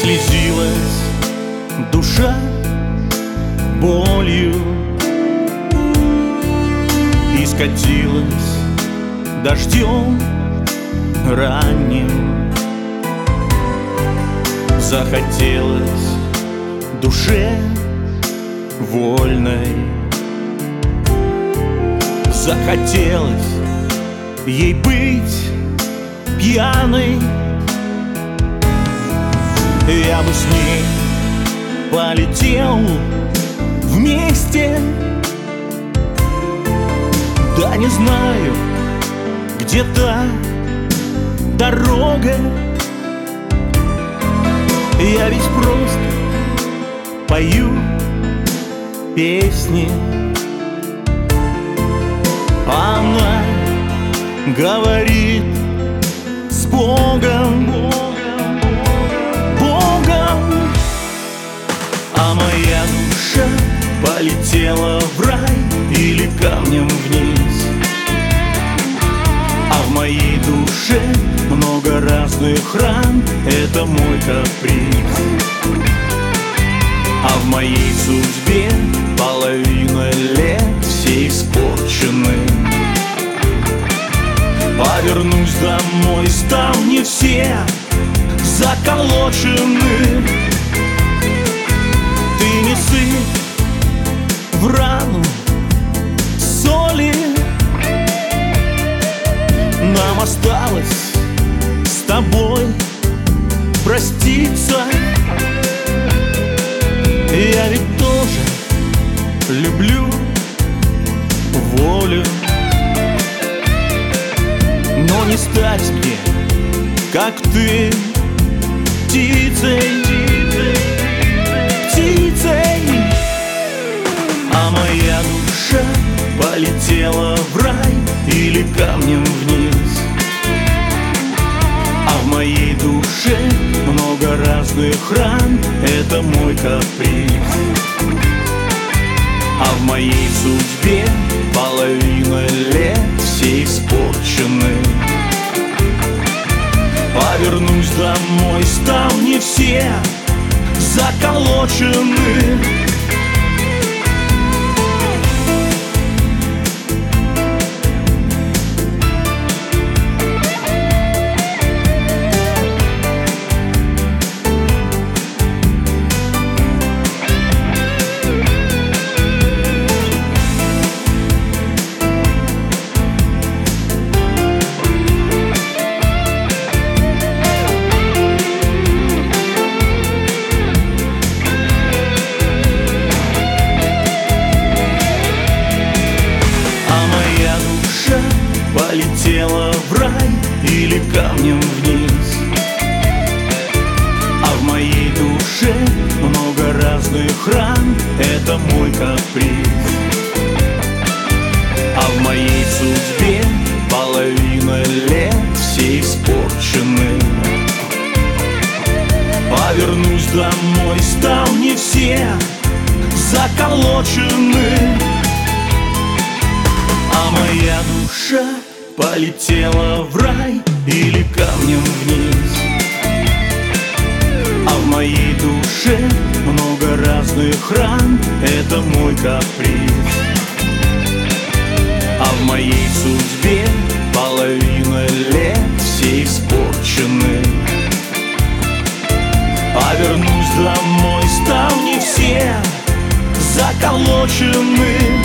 Прослезилась душа болью и скатилась дождем ранним. Захотелось душе вольной, захотелось ей быть пьяной. Я бы с ней полетел вместе, да не знаю, где та дорога. Я ведь просто пою песни, а она говорит с Богом, Богом. А моя душа полетела в рай или камнем вниз. А в моей душе много разных ран, это мой каприз. А в моей судьбе половина лет все испорчены. Повернусь домой, ставни все заколочены. Ты не сыпь в рану соли, нам осталось с тобой проститься. Я ведь тоже люблю волю, но не стать мне, как ты, птицей, птицей. А моя душа полетела в рай или камнем вниз. А в моей душе много разных ран, это мой каприз. А в моей судьбе половина лет все испорчены. Повернусь домой, ставни все заколочены. Полетела в рай или камнем вниз. А в моей душе много разных ран, это мой каприз. А в моей судьбе половина лет все испорчены. Повернусь домой, ставни все заколочены. А моя душа полетела в рай или камнем вниз. А в моей душе много разных ран, это мой каприз. А в моей судьбе половина лет все испорчены. Повернусь домой, ставни все заколочены.